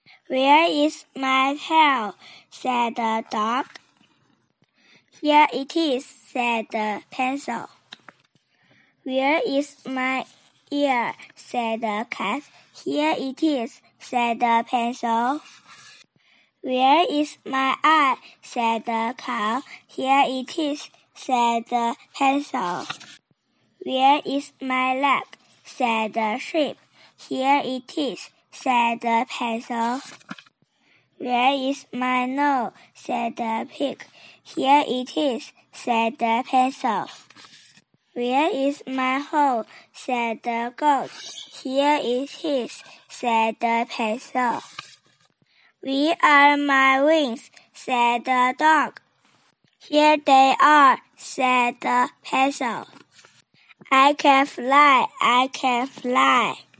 Where is my tail? Said the dog. Here it is, said the pencil. Where is my ear? Said the cat. Here it is, said the pencil. Where is my eye? Said the cow. Here it is, said the pencil. Where is my leg? Said the sheep. Here it is, said the pencil. Where is my nose? Said the pig. Here it is, said the pencil. Where is my hole? Said the goat. Here it is, said the pencil. Where are my wings? Said the dog. Here they are, said the pencil. I can fly, I can fly.